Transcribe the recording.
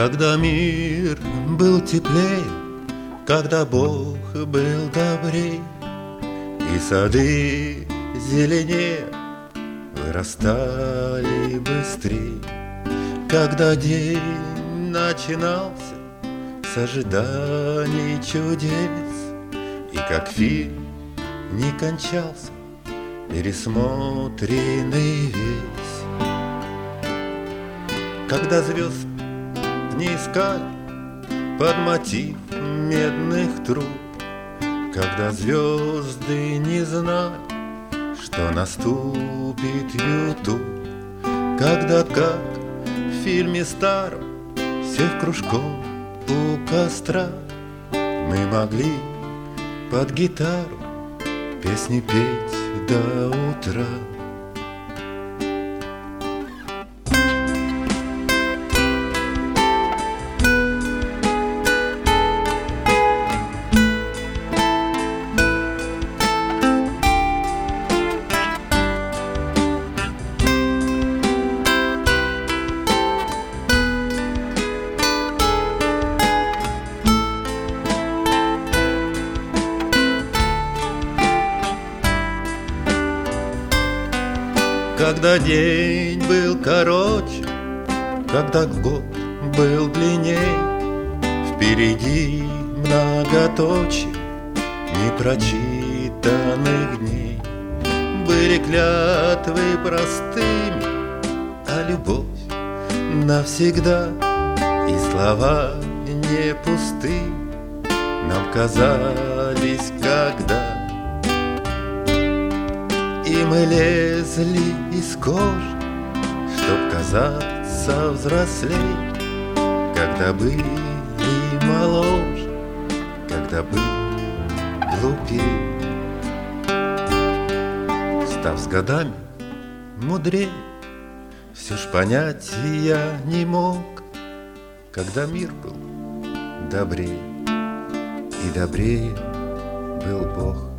Когда мир был теплее, когда Бог был добрей, и сады зеленее вырастали быстрей, когда день начинался с ожиданий чудес, и как фильм не кончался, пересмотренный весь. Когда звезд не искали под мотив медных труб, когда звезды не знали, что наступит ютуб, когда, как в фильме старом, всех кружком у костра, мы могли под гитару песни петь до утра. Когда день был короче, когда год был длинней, впереди многоточие непрочитанных дней. Были клятвы простыми, а любовь навсегда, и слова не пустые нам казались когда. И мы лезли из кожи, чтоб казаться взрослей, когда были моложе, когда были глупее. Став с годами мудрее, все ж понять я не мог, когда мир был добрее, и добрее был Бог.